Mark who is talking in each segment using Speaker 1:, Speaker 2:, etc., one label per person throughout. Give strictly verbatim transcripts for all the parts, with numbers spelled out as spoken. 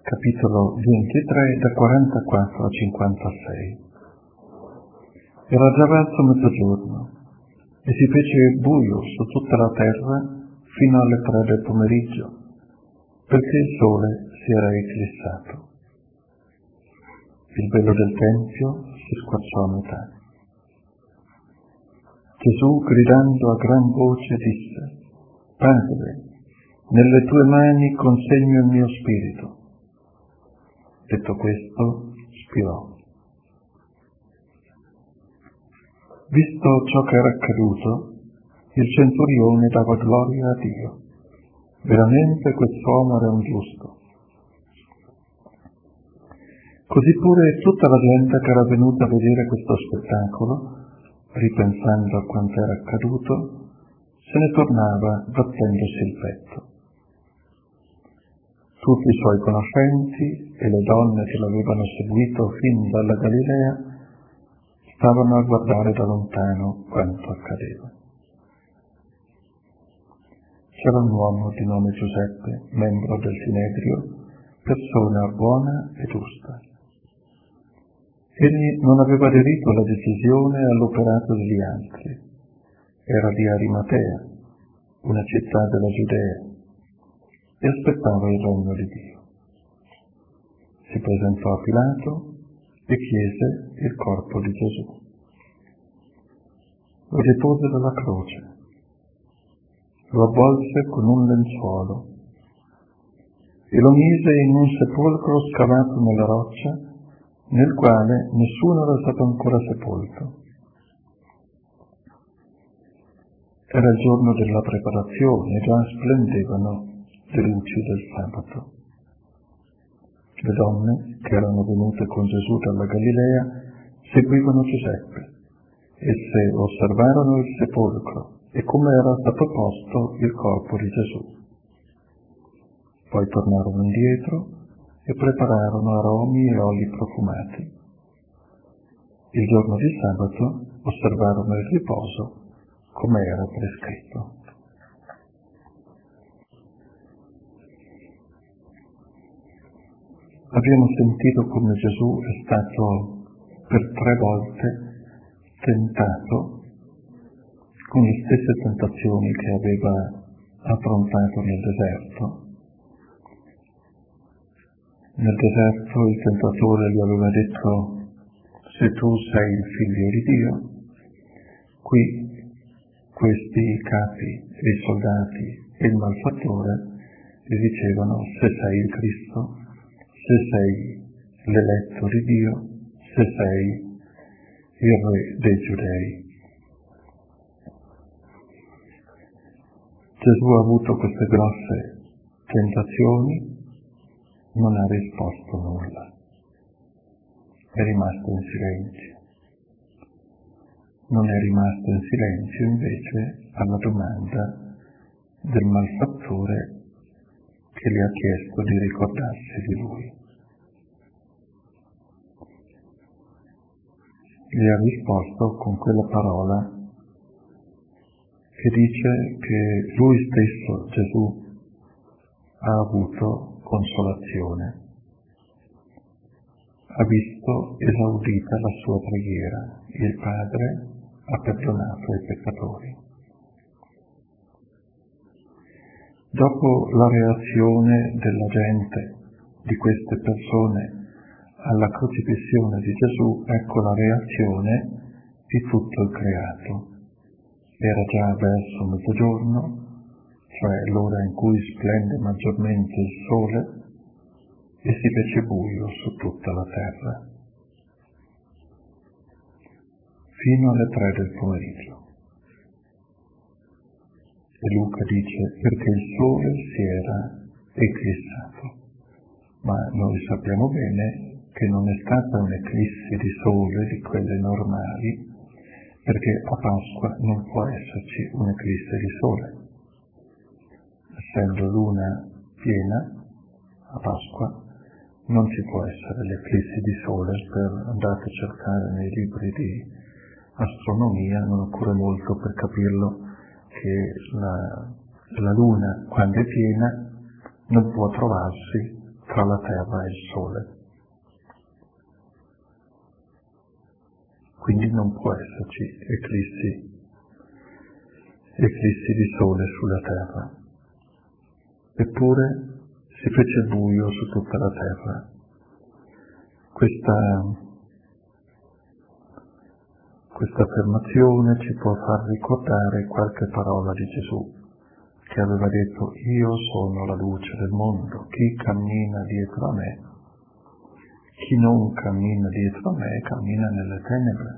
Speaker 1: capitolo ventitré, da quarantaquattro a cinquantasei. Era già verso mezzogiorno e si fece buio su tutta la terra fino alle tre del pomeriggio, perché il sole si era eclissato. Il velo del tempio si squarciò a metà. Gesù, gridando a gran voce, disse: Padre, nelle tue mani consegno il mio spirito. Detto questo, spirò. Visto ciò che era accaduto, il centurione dava gloria a Dio. Veramente quest'uomo era un giusto. Così pure tutta la gente che era venuta a vedere questo spettacolo, ripensando a quanto era accaduto, se ne tornava battendosi il petto. Tutti i suoi conoscenti e le donne che l'avevano seguito fin dalla Galilea stavano a guardare da lontano quanto accadeva. C'era un uomo di nome Giuseppe, membro del Sinedrio, persona buona e giusta. Egli non aveva aderito alla decisione e all'operato degli altri. Era di Arimatea, una città della Giudea, e aspettava il regno di Dio. Si presentò a Pilato e chiese il corpo di Gesù. Lo depose dalla croce, lo avvolse con un lenzuolo e lo mise in un sepolcro scavato nella roccia, nel quale nessuno era stato ancora sepolto. Era il giorno della preparazione e già splendevano le luci del sabato. Le donne che erano venute con Gesù dalla Galilea seguivano Giuseppe. Esse osservarono il sepolcro e come era stato posto il corpo di Gesù. Poi tornarono indietro e prepararono aromi e oli profumati. Il giorno di sabato osservarono il riposo come era prescritto. Abbiamo sentito come Gesù è stato per tre volte tentato con le stesse tentazioni che aveva affrontato nel deserto. Nel deserto il tentatore gli aveva detto: se tu sei il figlio di Dio. Qui questi capi e i soldati e il malfattore gli dicevano: se sei il Cristo, se sei l'eletto di Dio, se sei il re dei Giudei. Gesù ha avuto queste grosse tentazioni, non ha risposto nulla, è rimasto in silenzio. Non è rimasto in silenzio invece alla domanda del malfattore che gli ha chiesto di ricordarsi di lui. Gli ha risposto con quella parola che dice che lui stesso, Gesù, ha avuto consolazione, ha visto esaudita la sua preghiera, il Padre ha perdonato ai peccatori. Dopo la reazione della gente, di queste persone, alla crocifissione di Gesù, ecco la reazione di tutto il creato. Era già verso mezzogiorno, cioè l'ora in cui splende maggiormente il sole, e si fece buio su tutta la terra, fino alle tre del pomeriggio. E Luca dice perché il sole si era eclissato, ma noi sappiamo bene che non è stata un'eclissi di sole di quelle normali, perché a Pasqua non può esserci un'eclisse di sole. Essendo luna piena, a Pasqua non ci può essere l'eclissi di sole. Per andate a cercare nei libri di astronomia, non occorre molto per capirlo, che la, la luna, quando è piena, non può trovarsi tra la terra e il sole. Quindi non può esserci eclissi, eclissi di sole sulla terra. Eppure si fece buio su tutta la terra. Questa, questa affermazione ci può far ricordare qualche parola di Gesù, che aveva detto: io sono la luce del mondo, chi cammina dietro a me, chi non cammina dietro a me cammina nelle tenebre.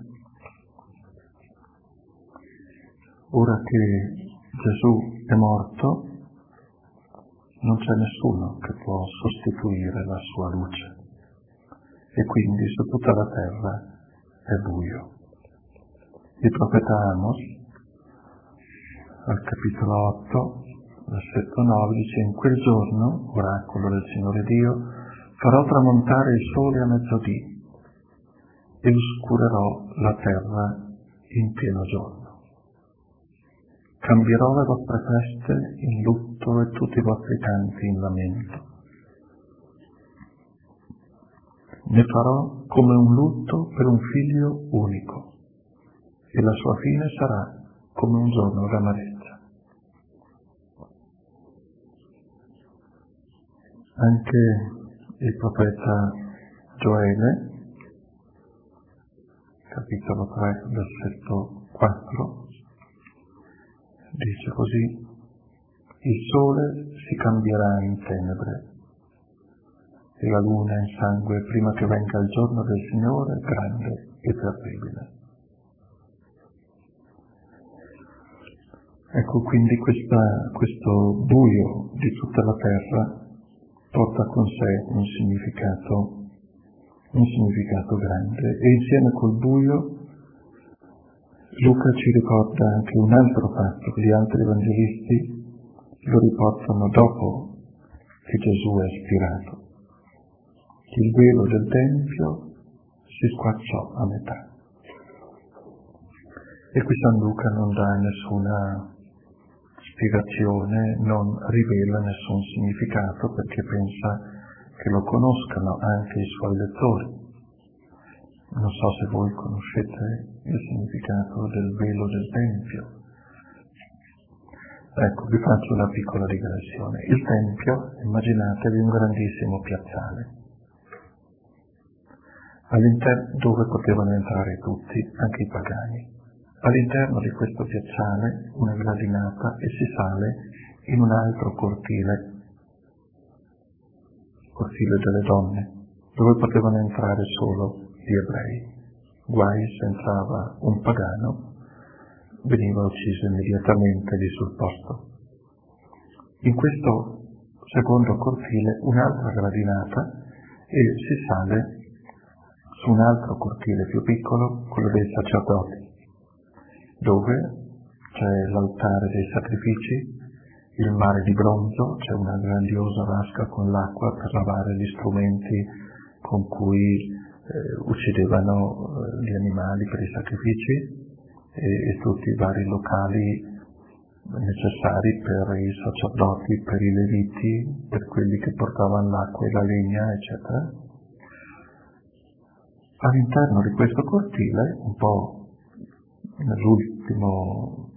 Speaker 1: Ora che Gesù è morto, non c'è nessuno che può sostituire la sua luce, e quindi su tutta la terra è buio. Il profeta Amos, al capitolo otto, versetto nove, dice: in quel giorno, oracolo del Signore Dio, farò tramontare il sole a mezzodì e oscurerò la terra in pieno giorno. Cambierò le vostre feste in lutto e tutti i vostri canti in lamento. Ne farò come un lutto per un figlio unico, e la sua fine sarà come un giorno d'amarezza. Anche il profeta Gioele, capitolo tre, versetto quattro, dice così: il sole si cambierà in tenebre e la luna in sangue prima che venga il giorno del Signore grande e terribile. Ecco, quindi questa, questo buio di tutta la terra porta con sé un significato, un significato grande, e insieme col buio Luca ci ricorda anche un altro fatto che gli altri evangelisti lo riportano dopo che Gesù è spirato. Il velo del Tempio si squarciò a metà. E qui San Luca non dà nessuna spiegazione, non rivela nessun significato, perché pensa che lo conoscano anche i suoi lettori. Non so se voi conoscete il significato del velo del Tempio. Ecco, vi faccio una piccola digressione. Il Tempio, immaginatevi un grandissimo piazzale, all'interno dove potevano entrare tutti, anche i pagani. All'interno di questo piazzale una gradinata e si sale in un altro cortile, cortile delle donne, dove potevano entrare solo gli ebrei. Guai se entrava un pagano, veniva ucciso immediatamente lì sul posto. In questo secondo cortile un'altra gradinata e si sale su un altro cortile più piccolo, quello dei sacerdoti, dove c'è l'altare dei sacrifici, il mare di bronzo, c'è una grandiosa vasca con l'acqua per lavare gli strumenti con cui eh, uccidevano eh, gli animali per i sacrifici, e, e tutti i vari locali necessari per i sacerdoti, per i leviti, per quelli che portavano l'acqua e la legna, eccetera. All'interno di questo cortile, un po' nell'ultimo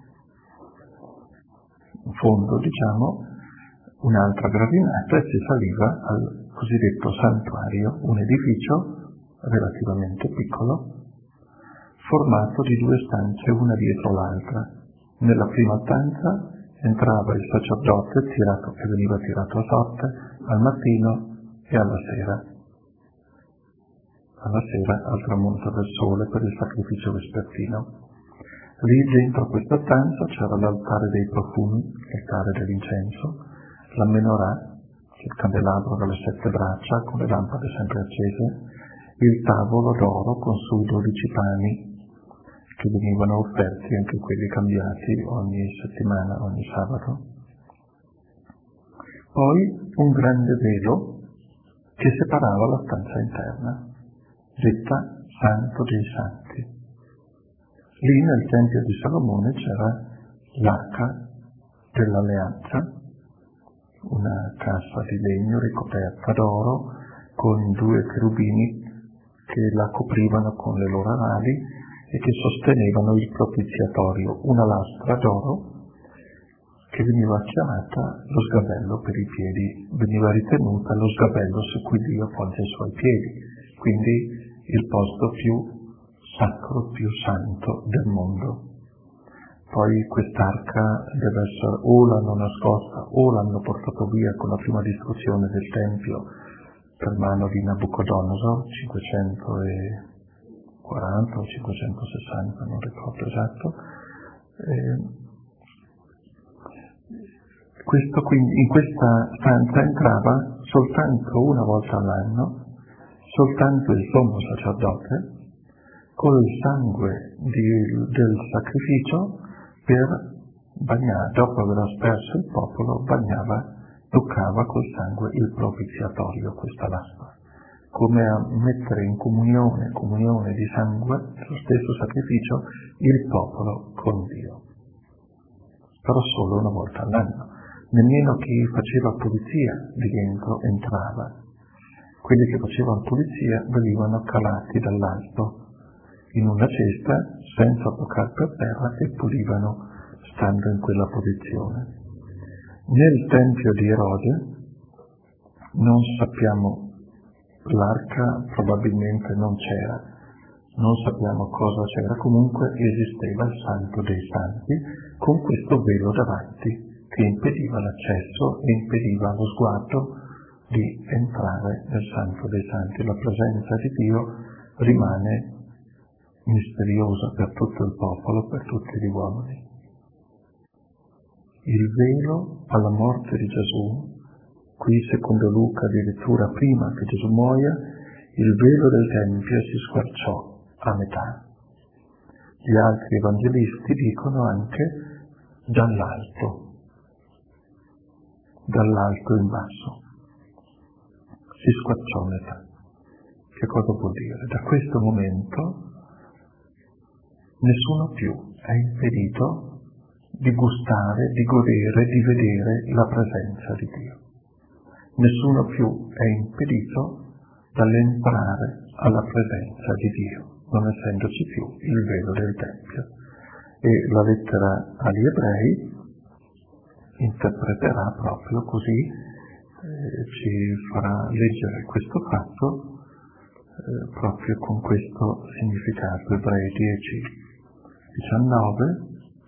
Speaker 1: fondo, diciamo, un'altra gradinata, e si saliva al cosiddetto santuario, un edificio relativamente piccolo, formato di due stanze una dietro l'altra. Nella prima stanza entrava il sacerdote tirato, che veniva tirato a sorte al mattino e alla sera. Alla sera al tramonto del sole per il sacrificio vespertino. Lì dentro questa stanza c'era l'altare dei profumi, l'altare dell'incenso, la menorah, il candelabro dalle sette braccia con le lampade sempre accese, il tavolo d'oro con sui dodici pani che venivano offerti, anche quelli cambiati ogni settimana, ogni sabato. Poi un grande velo che separava la stanza interna, detta Santo dei Santi. Lì nel Tempio di Salomone c'era l'arca dell'alleanza, una cassa di legno ricoperta d'oro con due cherubini che la coprivano con le loro ali e che sostenevano il propiziatorio, una lastra d'oro che veniva chiamata lo sgabello per i piedi, veniva ritenuta lo sgabello su cui Dio appoggia i suoi piedi, quindi il posto più sacro, più santo del mondo. Poi quest'arca deve essere o l'hanno nascosta o l'hanno portato via con la prima distruzione del Tempio per mano di Nabucodonosor, cinquecentoquaranta o cinquecentosessanta, non ricordo esatto. Eh, questo quindi, in questa stanza entrava soltanto una volta all'anno, soltanto il sommo sacerdote, col sangue di, del sacrificio per bagnare, dopo aver asperso il popolo, bagnava, toccava col sangue il propiziatorio, questa lastra, come a mettere in comunione, comunione di sangue, lo stesso sacrificio, il popolo con Dio. Però solo una volta all'anno. Nemmeno chi faceva pulizia di dentro entrava. Quelli che facevano pulizia venivano calati dall'alto in una cesta senza toccare per terra e pulivano stando in quella posizione. Nel tempio di Erode non sappiamo, l'arca probabilmente non c'era, non sappiamo cosa c'era, comunque esisteva il Santo dei Santi con questo velo davanti che impediva l'accesso e impediva lo sguardo di entrare nel Santo dei Santi. La presenza di Dio rimane misteriosa per tutto il popolo, per tutti gli uomini. Il velo alla morte di Gesù, qui secondo Luca addirittura prima che Gesù muoia, il velo del Tempio si squarciò a metà. Gli altri evangelisti dicono anche dall'alto, dall'alto in basso. Si squarciò a metà. Che cosa vuol dire? Da questo momento nessuno più è impedito di gustare, di godere, di vedere la presenza di Dio. Nessuno più è impedito dall'entrare alla presenza di Dio, non essendoci più il velo del Tempio. E la lettera agli Ebrei interpreterà proprio così, eh, ci farà leggere questo fatto eh, proprio con questo significato. Ebrei dieci, diciannove.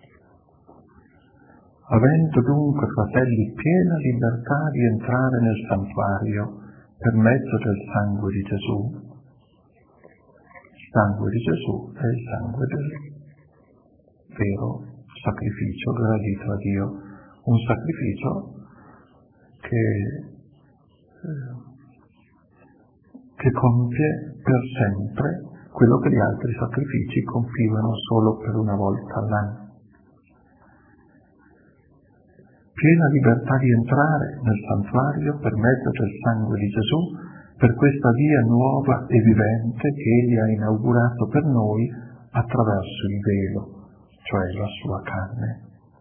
Speaker 1: Avendo dunque, fratelli, piena libertà di entrare nel santuario per mezzo del sangue di Gesù, il sangue di Gesù è il sangue del vero sacrificio gradito a Dio, un sacrificio che, eh, che compie per sempre quello che gli altri sacrifici compivano solo per una volta all'anno. Piena libertà di entrare nel santuario per mezzo del sangue di Gesù, per questa via nuova e vivente che Egli ha inaugurato per noi attraverso il velo, cioè la sua carne.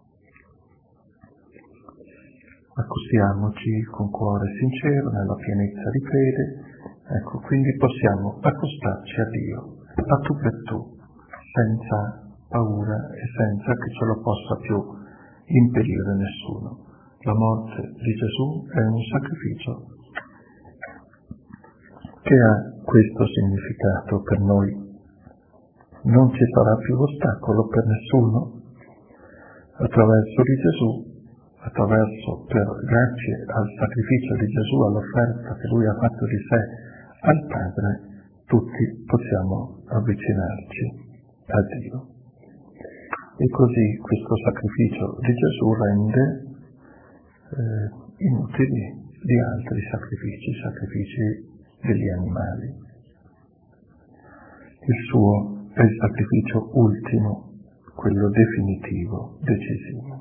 Speaker 1: Accostiamoci con cuore sincero nella pienezza di fede, ecco, quindi possiamo accostarci a Dio, a tu per tu, senza paura e senza che ce lo possa più impedire nessuno. La morte di Gesù è un sacrificio che ha questo significato per noi. Non ci sarà più ostacolo per nessuno. Attraverso di Gesù, attraverso, per grazie al sacrificio di Gesù, all'offerta che Lui ha fatto di sé al Padre, tutti possiamo avvicinarci a Dio. E così questo sacrificio di Gesù rende eh, inutili di altri sacrifici, sacrifici degli animali. Il suo è il sacrificio ultimo, quello definitivo, decisivo.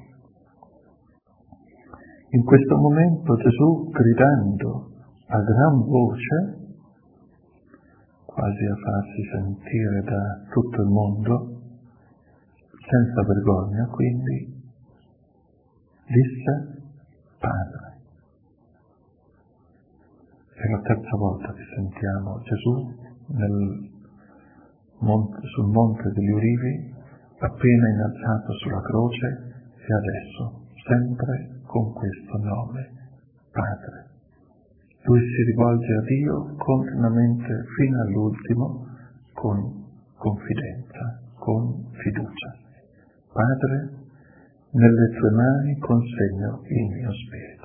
Speaker 1: In questo momento Gesù, gridando a gran voce, quasi a farsi sentire da tutto il mondo, senza vergogna, quindi, disse: Padre, È la terza volta che sentiamo Gesù nel monte, sul Monte degli Ulivi, appena innalzato sulla croce, e adesso sempre con questo nome, Padre. Lui si rivolge a Dio continuamente fino all'ultimo con confidenza, con fiducia. Padre, nelle tue mani consegno il mio spirito.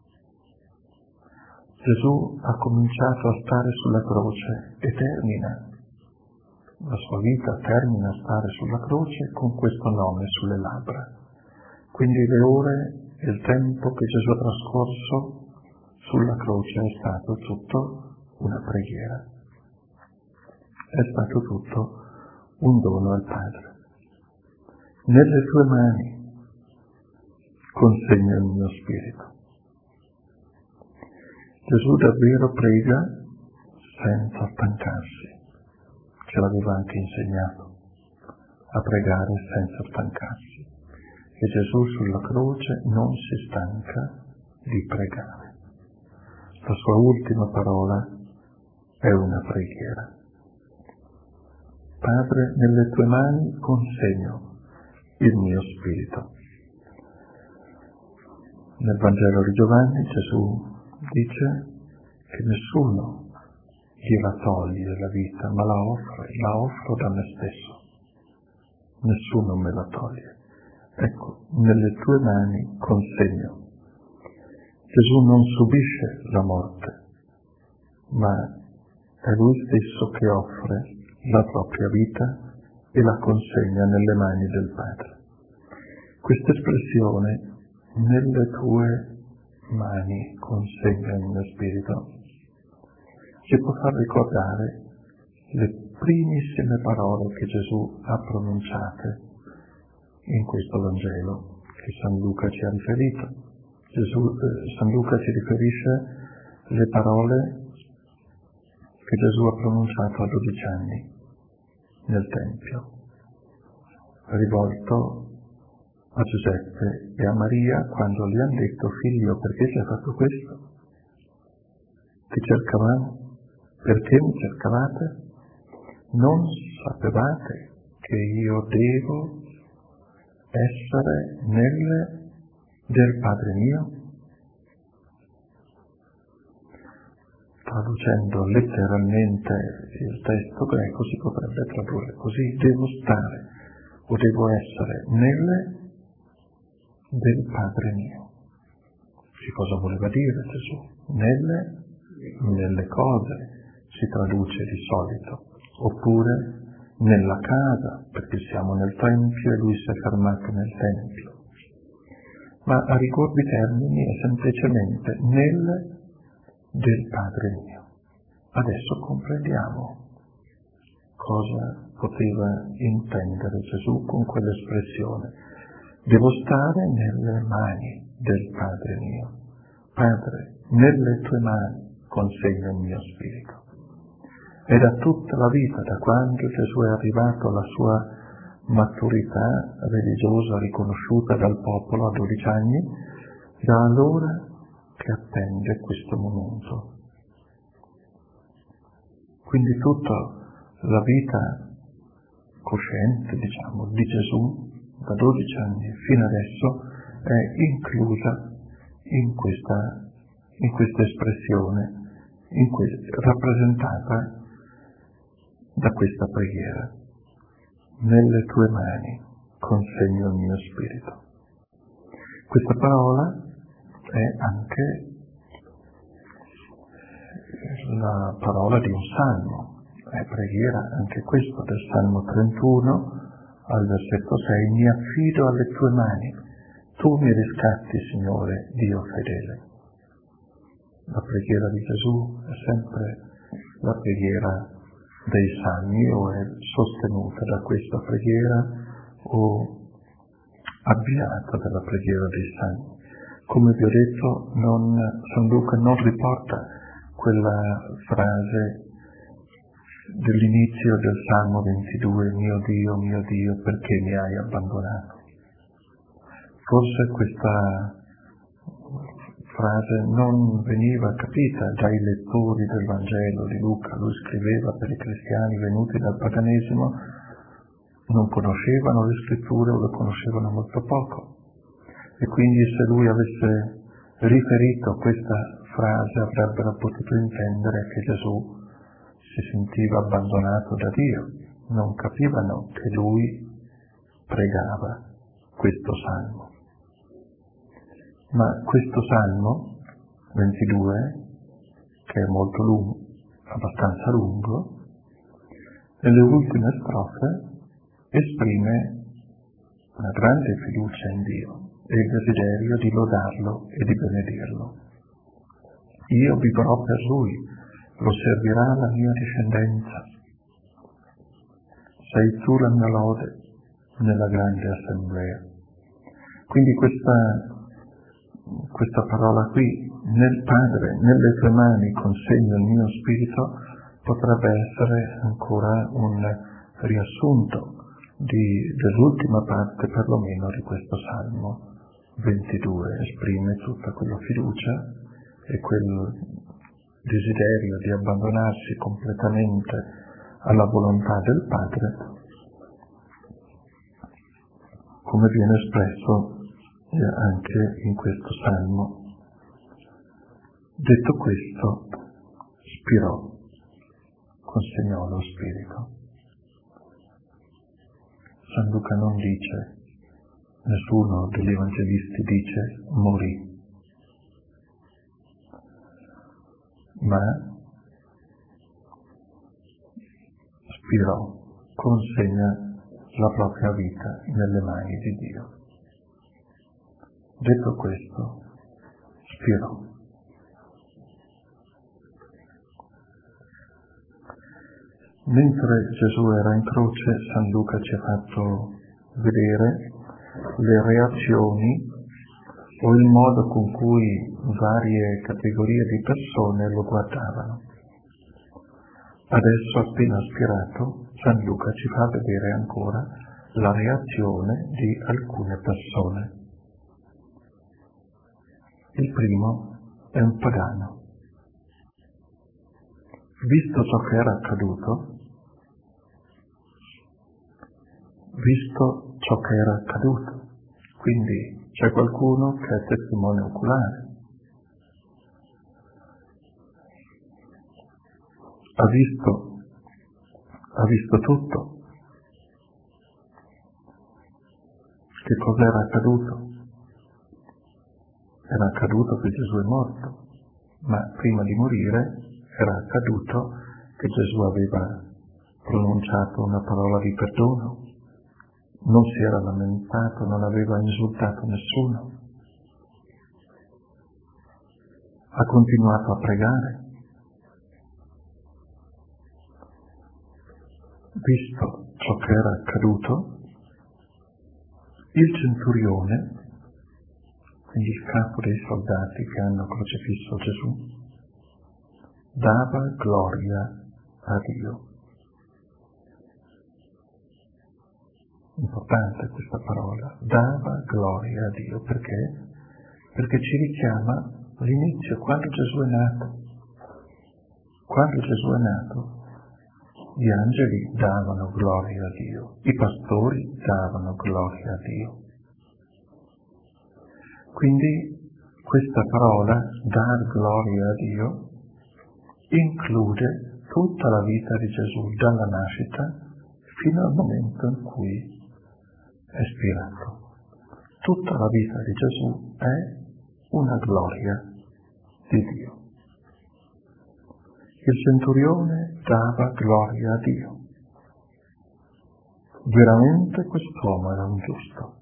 Speaker 1: Gesù ha cominciato a stare sulla croce e termina la sua vita, termina a stare sulla croce con questo nome sulle labbra. Quindi le ore e il tempo che Gesù ha trascorso sulla croce è stato tutto una preghiera. È stato tutto un dono al Padre. Nelle tue mani consegno il mio spirito. Gesù davvero prega senza stancarsi. Ce l'aveva anche insegnato a pregare senza stancarsi. E Gesù sulla croce non si stanca di pregare. La sua ultima parola è una preghiera. Padre, nelle tue mani consegno il mio spirito. Nel Vangelo di Giovanni Gesù dice che nessuno gliela toglie la vita, ma la offre, la offro da me stesso. Nessuno me la toglie. Ecco, nelle tue mani consegno. Gesù non subisce la morte, ma è Lui stesso che offre la propria vita e la consegna nelle mani del Padre. Questa espressione, nelle tue mani consegna il mio spirito, ci può far ricordare le primissime parole che Gesù ha pronunciate in questo Vangelo che San Luca ci ha riferito. Gesù, eh, San Luca ci riferisce le parole che Gesù ha pronunciato a dodici anni nel Tempio, rivolto a Giuseppe e a Maria quando gli hanno detto: figlio, perché ci hai fatto questo? Ti cercavamo? Perché mi cercavate? Non sapevate che io devo essere nelle del Padre mio? Traducendo letteralmente il testo greco si potrebbe tradurre così: devo stare o devo essere nelle del Padre mio. Che cosa voleva dire Gesù? Nelle, nelle cose si traduce di solito, oppure nella casa, perché siamo nel Tempio e lui si è fermato nel Tempio. Ma a rigor di termini è semplicemente nelle del Padre mio. Adesso comprendiamo cosa poteva intendere Gesù con quell'espressione. Devo stare nelle mani del Padre mio. Padre, nelle tue mani consegno il mio spirito. E da tutta la vita, da quando Gesù è arrivato alla sua maturità religiosa riconosciuta dal popolo a dodici anni, da allora che attende questo momento. Quindi tutta la vita cosciente, diciamo, di Gesù, da dodici anni fino adesso, è inclusa in questa, in questa espressione, in questa, rappresentata da questa preghiera. Nelle tue mani consegno il mio spirito. Questa parola è anche la parola di un salmo, è preghiera anche questo del Salmo trentuno al versetto sei: mi affido alle tue mani, tu mi riscatti, Signore, Dio fedele. La preghiera di Gesù è sempre la preghiera dei salmi, o è sostenuta da questa preghiera o avviata dalla preghiera dei salmi. Come vi ho detto, non, San Luca non riporta quella frase dell'inizio del Salmo ventidue: mio Dio, mio Dio, perché mi hai abbandonato? Forse questa frase non veniva capita dai lettori del Vangelo di Luca. Lui scriveva per i cristiani venuti dal paganesimo, non conoscevano le scritture o le conoscevano molto poco. E quindi se lui avesse riferito questa frase avrebbero potuto intendere che Gesù si sentiva abbandonato da Dio. Non capivano che lui pregava questo salmo. Ma questo salmo ventidue, che è molto lungo, abbastanza lungo, nelle ultime strofe esprime una grande fiducia in Dio e il desiderio di lodarlo e di benedirlo. Io vivrò per lui, lo servirà la mia discendenza. Sei tu la mia lode nella grande assemblea. Quindi questa, questa parola qui, nel Padre, nelle tue mani consegno il mio spirito, potrebbe essere ancora un riassunto di, dell'ultima parte perlomeno di questo Salmo ventidue. Esprime tutta quella fiducia e quel desiderio di abbandonarsi completamente alla volontà del Padre, come viene espresso anche in questo Salmo. Detto questo, spirò, consegnò lo Spirito. San Luca non dice, nessuno degli evangelisti dice morì, ma spirò, consegna la propria vita nelle mani di Dio. Detto questo, spirò. Mentre Gesù era in croce, San Luca ci ha fatto vedere le reazioni o il modo con cui varie categorie di persone lo guardavano. Adesso, appena spirato, San Luca ci fa vedere ancora la reazione di alcune persone. Il primo è un pagano. Visto ciò che era accaduto, visto ciò che era accaduto, quindi c'è qualcuno che è testimone oculare, ha visto, ha visto tutto. Che cosa era accaduto? Era accaduto che Gesù è morto, ma prima di morire era accaduto che Gesù aveva pronunciato una parola di perdono, non si era lamentato, non aveva insultato nessuno, ha continuato a pregare. Visto ciò che era accaduto, il centurione, quindi il capo dei soldati che hanno crocifisso Gesù, dava gloria a Dio. Importante questa parola, dava gloria a Dio, perché? Perché ci richiama all'inizio, quando Gesù è nato. Quando Gesù è nato, gli angeli davano gloria a Dio, i pastori davano gloria a Dio. Quindi questa parola, dar gloria a Dio, include tutta la vita di Gesù, dalla nascita fino al momento in cui è spirato. Tutta la vita di Gesù è una gloria di Dio. Il centurione dava gloria a Dio. Veramente quest'uomo era un giusto.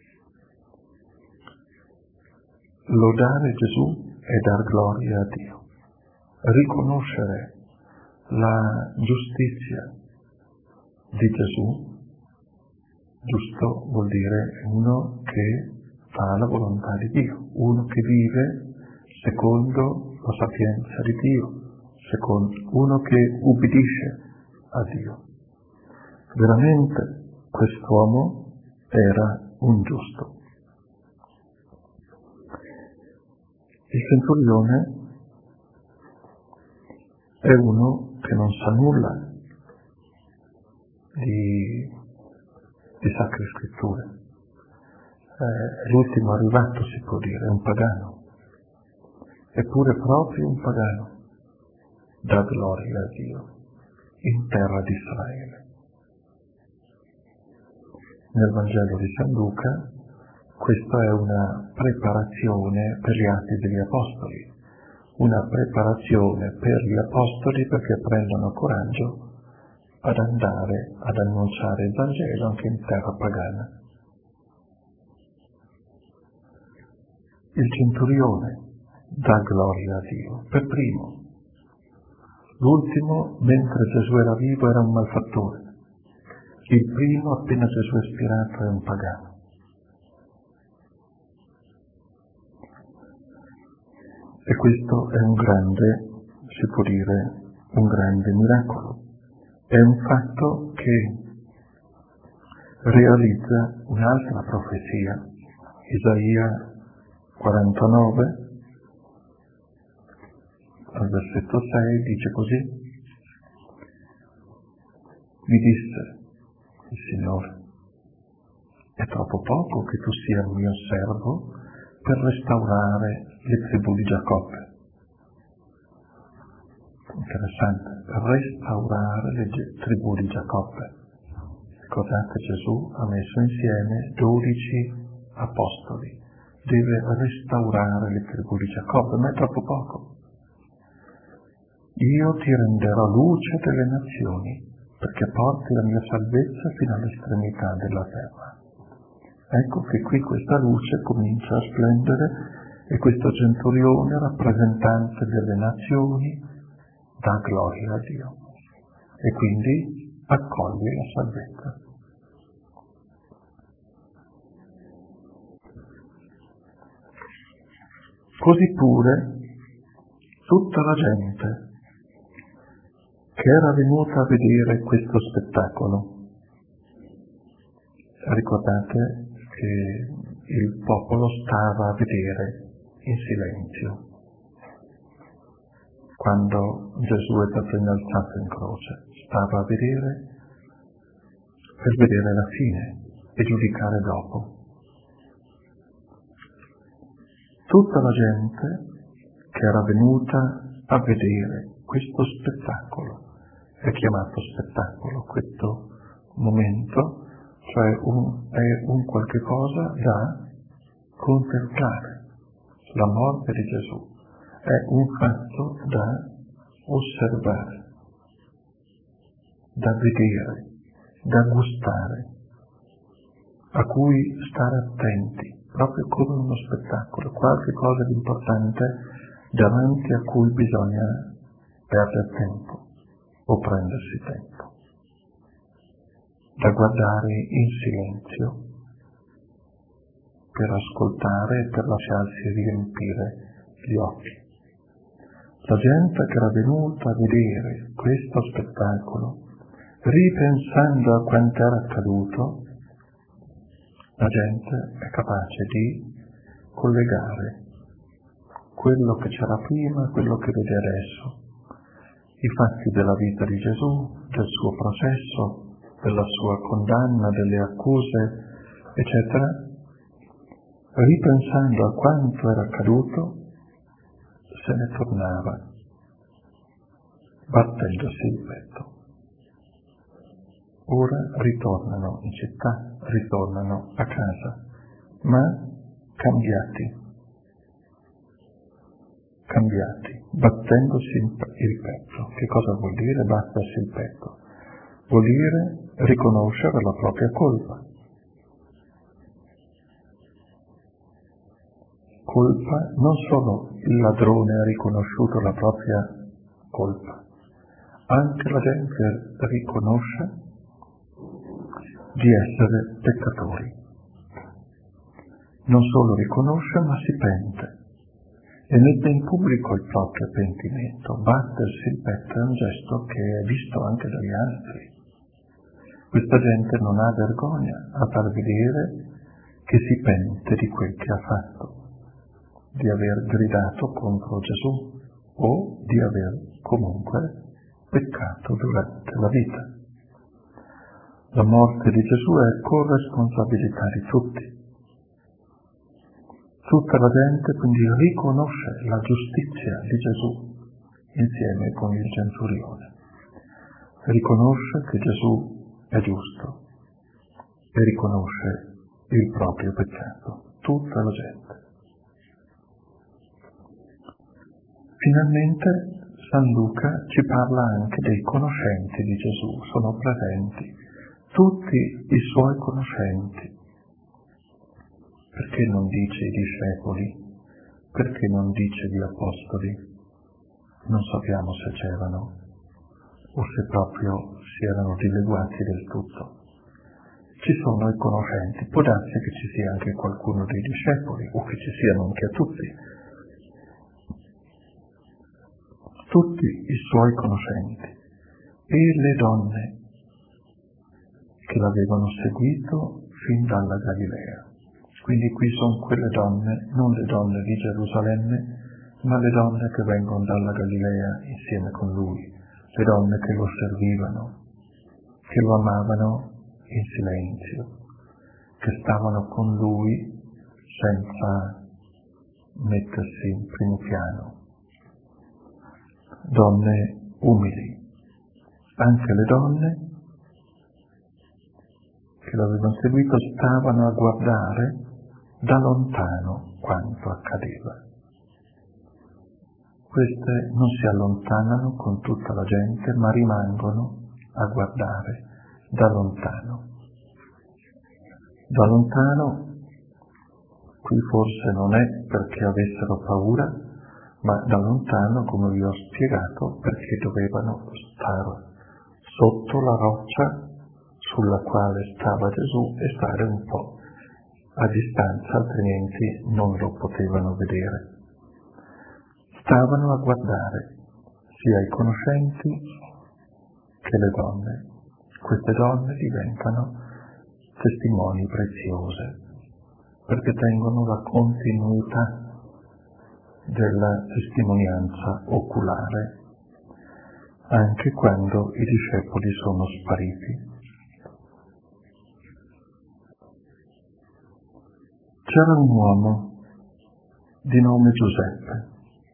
Speaker 1: Lodare Gesù è dar gloria a Dio. Riconoscere la giustizia di Gesù, giusto vuol dire uno che fa la volontà di Dio, uno che vive secondo la sapienza di Dio, secondo uno che ubbidisce a Dio. Veramente quest'uomo era un giusto. Il centurione è uno che non sa nulla di, di Sacre Scritture. È l'ultimo arrivato, si può dire, è un pagano. Eppure proprio un pagano dà gloria a Dio in terra di Israele. Nel Vangelo di San Luca questa è una preparazione per gli Atti degli Apostoli, una preparazione per gli Apostoli perché prendano coraggio ad andare ad annunciare il Vangelo anche in terra pagana. Il centurione dà gloria a Dio per primo. L'ultimo, mentre Gesù era vivo, era un malfattore. Il primo, appena Gesù è spirato, è un pagano. E questo è un grande, si può dire, un grande miracolo. È un fatto che realizza un'altra profezia. Isaia quarantanove, al versetto sei, dice così: mi disse il Signore, è troppo poco che tu sia il mio servo per restaurare le tribù di Giacobbe. Interessante, per restaurare le tribù di Giacobbe. Ricordate, Gesù ha messo insieme dodici apostoli, deve restaurare le tribù di Giacobbe, ma è troppo poco. Io ti renderò luce delle nazioni, perché porti la mia salvezza fino all'estremità della terra. Ecco che qui questa luce comincia a splendere e questo centurione, rappresentante delle nazioni, dà gloria a Dio e quindi accoglie la salvezza. Così pure tutta la gente che era venuta a vedere questo spettacolo. Ricordate che il popolo stava a vedere in silenzio quando Gesù è stato innalzato in croce, stava a vedere per vedere la fine e giudicare dopo. Tutta la gente che era venuta a vedere questo spettacolo, è chiamato spettacolo questo momento, cioè un, è un qualche cosa da contemplare. La morte di Gesù è un fatto da osservare, da vedere, da gustare, a cui stare attenti, proprio come uno spettacolo, qualche cosa di importante davanti a cui bisogna perdere tempo o prendersi tempo, da guardare in silenzio per ascoltare e per lasciarsi riempire gli occhi. La gente che era venuta a vedere questo spettacolo, ripensando a quanto era accaduto, la gente è capace di collegare quello che c'era prima e quello che vede adesso, i fatti della vita di Gesù, del suo processo, della sua condanna, delle accuse, eccetera, ripensando a quanto era accaduto, se ne tornava, battendosi il petto. Ora ritornano in città, ritornano a casa, ma cambiati, cambiati, battendosi il petto. Che cosa vuol dire battersi il petto? Vuol dire riconoscere la propria colpa. Colpa, non solo il ladrone ha riconosciuto la propria colpa, anche la gente riconosce di essere peccatori. Non solo riconosce, ma si pente e mette in pubblico il proprio pentimento. Battersi il petto è un gesto che è visto anche dagli altri. Questa gente non ha vergogna a far vedere che si pente di quel che ha fatto. di aver gridato contro Gesù o di aver comunque peccato durante la vita. La morte di Gesù è corresponsabilità di tutti. Tutta la gente quindi riconosce la giustizia di Gesù insieme con il centurione. Riconosce che Gesù è giusto e riconosce il proprio peccato. Tutta la gente. Finalmente San Luca ci parla anche dei conoscenti di Gesù, sono presenti tutti i suoi conoscenti. Perché non dice i discepoli? Perché non dice gli apostoli? Non sappiamo se c'erano o se proprio si erano dileguati del tutto. Ci sono i conoscenti, può darsi che ci sia anche qualcuno dei discepoli o che ci siano anche tutti. Tutti i suoi conoscenti e le donne che l'avevano seguito fin dalla Galilea. Quindi qui sono quelle donne, non le donne di Gerusalemme, ma le donne che vengono dalla Galilea insieme con lui, le donne che lo servivano, che lo amavano in silenzio, che stavano con lui senza mettersi in primo piano. Donne umili, anche le donne che l'avevano seguito stavano a guardare da lontano quanto accadeva. Queste non si allontanano con tutta la gente, ma rimangono a guardare da lontano. Da lontano, qui forse non è perché avessero paura, ma da lontano, come vi ho spiegato, perché dovevano stare sotto la roccia sulla quale stava Gesù e stare un po' a distanza, altrimenti non lo potevano vedere. Stavano a guardare sia i conoscenti che le donne. Queste donne diventano testimoni preziose perché tengono la continuità della testimonianza oculare anche quando i discepoli sono spariti. C'era un uomo di nome Giuseppe.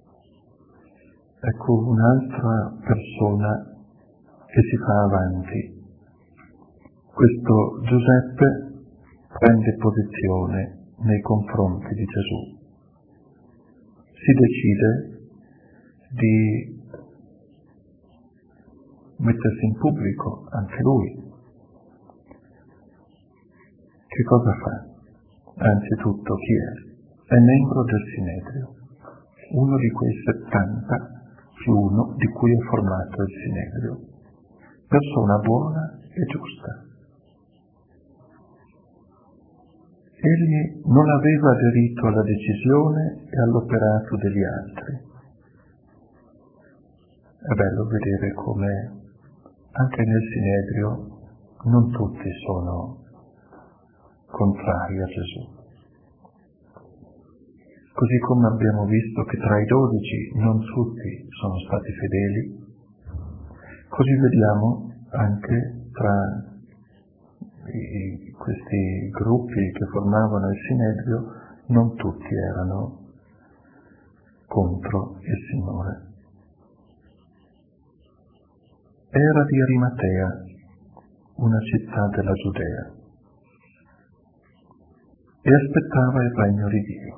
Speaker 1: Ecco un'altra persona che si fa avanti. Questo Giuseppe prende posizione nei confronti di Gesù. Si decide di mettersi in pubblico, anche lui. Che cosa fa? Anzitutto chi è? È membro del Sinedrio, uno di quei settanta più uno di cui è formato il Sinedrio. Persona buona e giusta. Egli non aveva aderito alla decisione e all'operato degli altri. È bello vedere come anche nel Sinedrio non tutti sono contrari a Gesù. Così come abbiamo visto che tra i dodici non tutti sono stati fedeli, così vediamo anche tra i, questi gruppi che formavano il Sinedrio non tutti erano contro il Signore. Era di Arimatea, una città della Giudea, e aspettava il regno di Dio.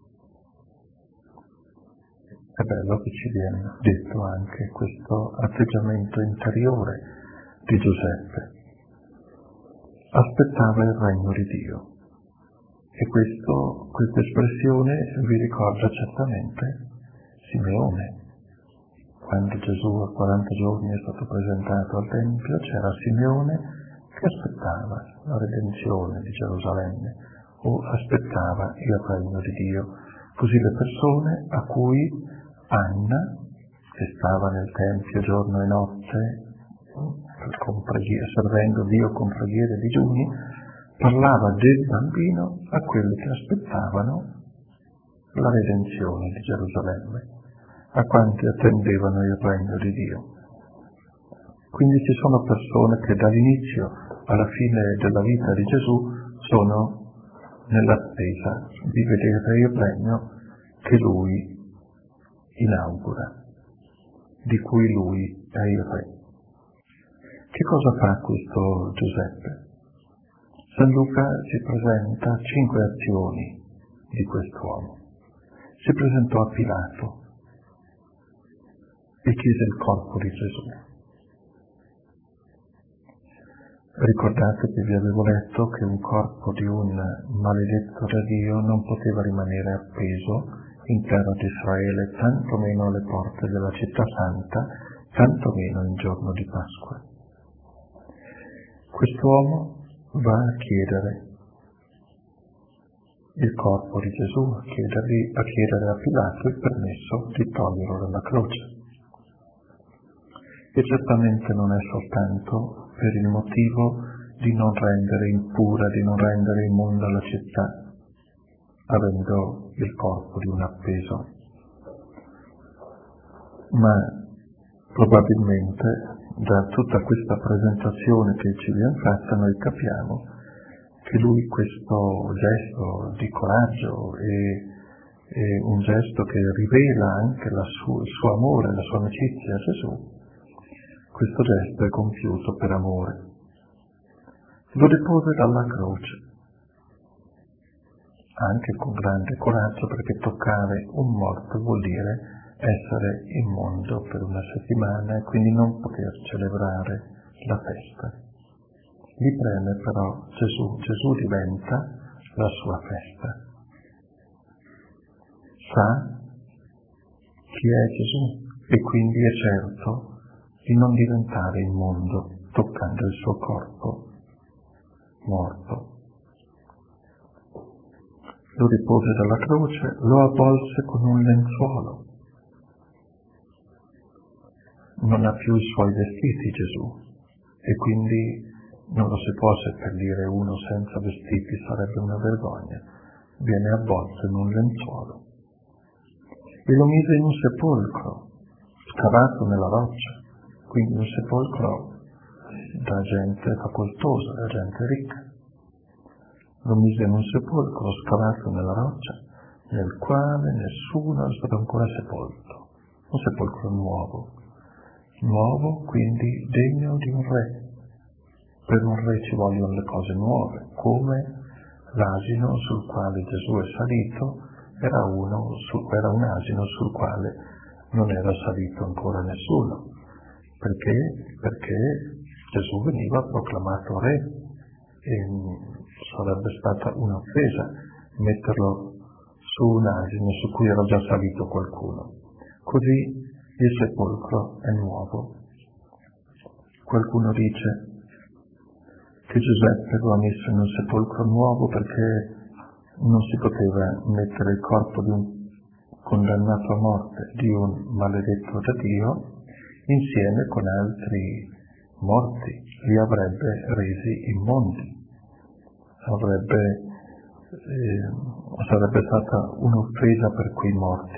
Speaker 1: È bello che ci viene detto anche questo atteggiamento interiore di Giuseppe. Aspettava il regno di Dio. E questo, questa espressione vi ricorda certamente Simeone. Quando Gesù a quaranta giorni è stato presentato al Tempio, c'era Simeone che aspettava la redenzione di Gerusalemme o aspettava il regno di Dio. Così le persone a cui Anna, che stava nel Tempio giorno e notte, con preghiera, servendo Dio con preghiere e digiuni, parlava del bambino a quelli che aspettavano la redenzione di Gerusalemme a quanti attendevano il regno di Dio. Quindi ci sono persone che dall'inizio alla fine della vita di Gesù sono nell'attesa di vedere il regno che Lui inaugura, di cui Lui è il Re. Che cosa fa questo Giuseppe? San Luca ci presenta cinque azioni di quest'uomo. Si presentò a Pilato e chiese il corpo di Gesù. Ricordate che vi avevo letto che un corpo di un maledetto da Dio non poteva rimanere appeso in terra di Israele, tantomeno alle porte della città santa, tantomeno in giorno di Pasqua. Quest'uomo va a chiedere il corpo di Gesù, a, chiedergli, a chiedere a Pilato il permesso di toglierlo dalla croce. E certamente non è soltanto per il motivo di non rendere impura, di non rendere immonda la città, avendo il corpo di un appeso, ma probabilmente da tutta questa presentazione che ci viene fatta noi capiamo che lui questo gesto di coraggio è, è un gesto che rivela anche la su, il suo amore, la sua amicizia a Gesù. Questo gesto è compiuto per amore. Lo depose dalla croce, anche con grande coraggio, perché toccare un morto vuol dire essere immondo per una settimana e quindi non poter celebrare la festa. Gli preme però Gesù, Gesù diventa la sua festa. Sa chi è Gesù e quindi è certo di non diventare immondo toccando il suo corpo morto. Lo depose dalla croce, lo avvolse con un lenzuolo. Non ha più i suoi vestiti Gesù e quindi non lo si può seppellire uno senza vestiti, sarebbe una vergogna. Viene avvolto in un lenzuolo e lo mise in un sepolcro scavato nella roccia, quindi un sepolcro da gente facoltosa, da gente ricca. Lo mise in un sepolcro scavato nella roccia, nel quale nessuno è stato ancora sepolto. Un sepolcro nuovo, nuovo quindi degno di un re. Per un re ci vogliono le cose nuove, come l'asino sul quale Gesù è salito era, uno, su, era un asino sul quale non era salito ancora nessuno. Perché? Perché Gesù veniva proclamato re e sarebbe stata un'offesa metterlo su un asino su cui era già salito qualcuno. Così il sepolcro è nuovo. Qualcuno dice che Giuseppe lo ha messo in un sepolcro nuovo perché non si poteva mettere il corpo di un condannato a morte, di un maledetto da Dio, insieme con altri morti, li avrebbe resi immondi, avrebbe, eh, sarebbe stata un'offesa per quei morti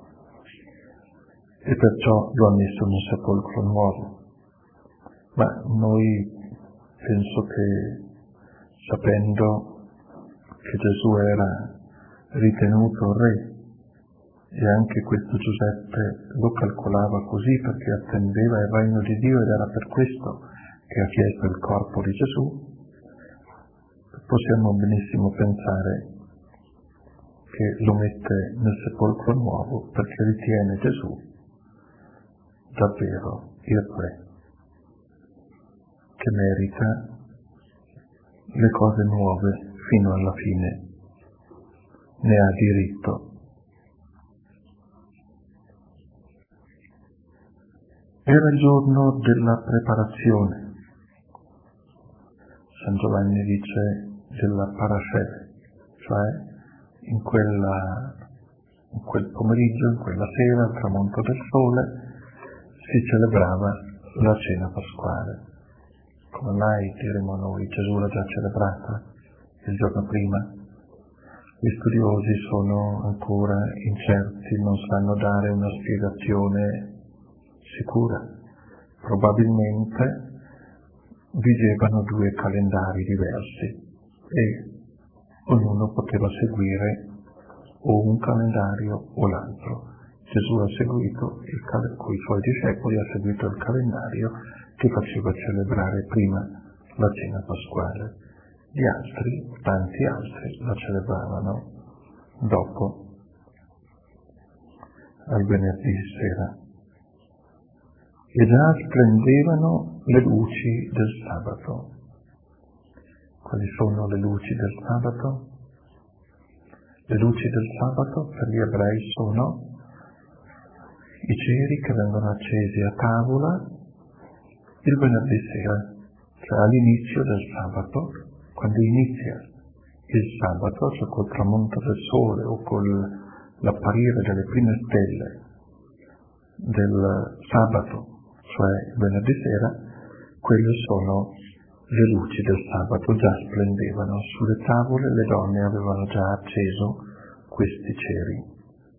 Speaker 1: e perciò lo ha messo in un sepolcro nuovo. Ma noi penso che, sapendo che Gesù era ritenuto re, e anche questo Giuseppe lo calcolava così perché attendeva il regno di Dio ed era per questo che ha chiesto il corpo di Gesù, possiamo benissimo pensare che lo mette nel sepolcro nuovo perché ritiene Gesù davvero il re, che merita le cose nuove fino alla fine, ne ha diritto. Era il giorno della preparazione. San Giovanni dice della parasceve, cioè in, quella, in quel pomeriggio, in quella sera, al tramonto del sole, si celebrava la cena pasquale. Come mai diremo noi, Gesù l'ha già celebrata il giorno prima? Gli studiosi sono ancora incerti, non sanno dare una spiegazione sicura. Probabilmente vigevano due calendari diversi e ognuno poteva seguire o un calendario o l'altro. Gesù ha seguito, il cal- con i suoi discepoli, ha seguito il calendario che faceva celebrare prima la cena pasquale. Gli altri, tanti altri, la celebravano dopo, al venerdì sera. E già splendevano le luci del sabato. Quali sono le luci del sabato? Le luci del sabato per gli ebrei sono i ceri che vengono accesi a tavola il venerdì sera, cioè all'inizio del sabato, quando inizia il sabato, cioè col tramonto del sole o con l'apparire delle prime stelle del sabato, cioè il venerdì sera, quelle sono le luci del sabato, già splendevano. Sulle tavole le donne avevano già acceso questi ceri.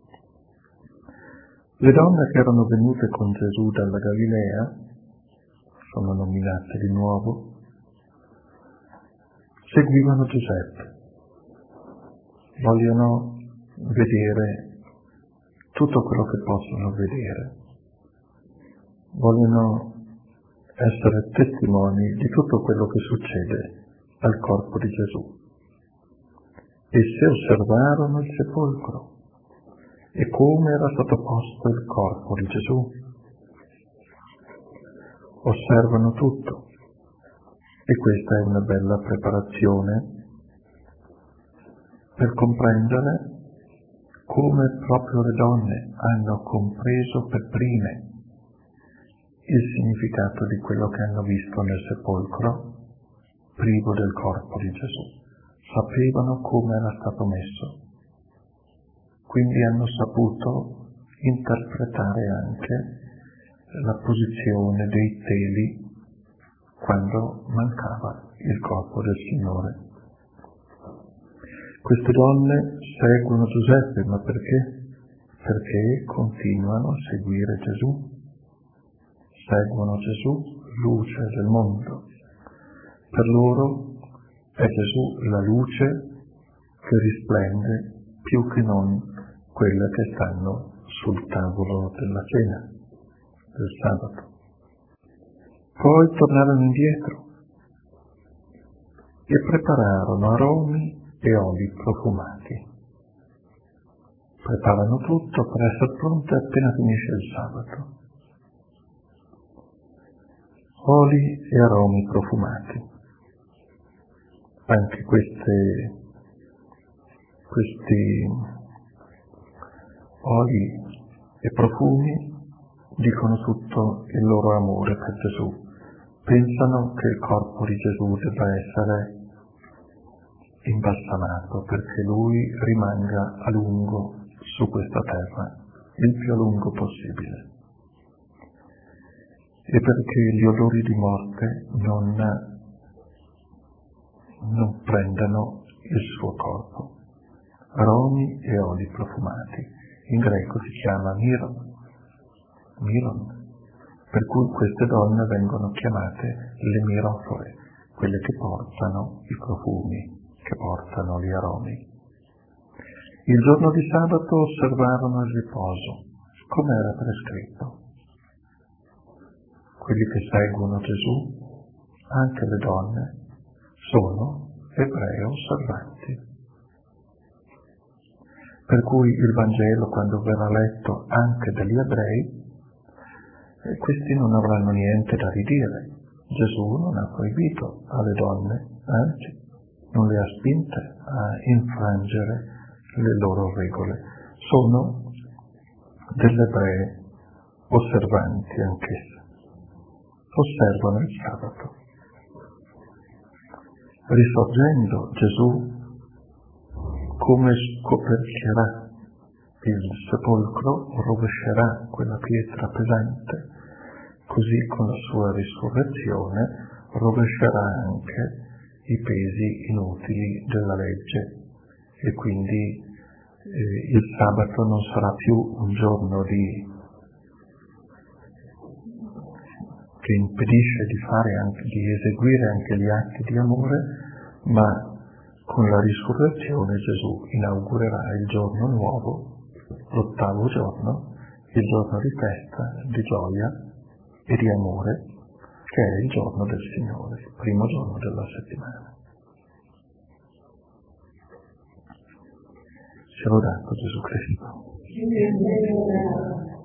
Speaker 1: Le donne che erano venute con Gesù dalla Galilea, sono nominate di nuovo, seguivano Giuseppe. Vogliono vedere tutto quello che possono vedere. Vogliono essere testimoni di tutto quello che succede al corpo di Gesù. Essi osservarono il sepolcro e come era stato posto il corpo di Gesù. Osservano tutto e questa è una bella preparazione per comprendere come proprio le donne hanno compreso per prime il significato di quello che hanno visto nel sepolcro privo del corpo di Gesù. Sapevano come era stato messo, quindi hanno saputo interpretare anche la posizione dei teli quando mancava il corpo del Signore. Queste donne seguono Giuseppe, ma perché? Perché continuano a seguire Gesù. Seguono Gesù, luce del mondo. Per loro è Gesù la luce che risplende più che non quelle che stanno sul tavolo della cena del sabato. Poi tornarono indietro e prepararono aromi e oli profumati. Preparano tutto per essere pronte appena finisce il sabato. Oli e aromi profumati. Anche queste, questi oli e profumi dicono tutto il loro amore per Gesù. Pensano che il corpo di Gesù debba essere imbalsamato perché Lui rimanga a lungo su questa terra, il più a lungo possibile. E perché gli odori di morte non, non prendano il suo corpo. Aromi e oli profumati. In greco si chiama miron, miron, per cui queste donne vengono chiamate le mirofore, quelle che portano i profumi, che portano gli aromi. Il giorno di sabato osservarono il riposo, come era prescritto. Quelli che seguono Gesù, anche le donne, sono ebrei osservanti. Per cui il Vangelo, quando verrà letto anche dagli ebrei, eh, questi non avranno niente da ridire. Gesù non ha proibito alle donne, anzi, non le ha spinte a infrangere le loro regole. Sono delle ebree osservanti anch'esse. Osservano il sabato. Risorgendo Gesù, come scoperchierà il sepolcro, rovescerà quella pietra pesante, così con la sua risurrezione rovescerà anche i pesi inutili della legge e quindi eh, il sabato non sarà più un giorno di, che impedisce di fare anche, di eseguire anche gli atti di amore, ma con la risurrezione Gesù inaugurerà il giorno nuovo, l'ottavo giorno, il giorno di festa, di gioia e di amore, che è il giorno del Signore, il primo giorno della settimana. Sia lodato Gesù Cristo.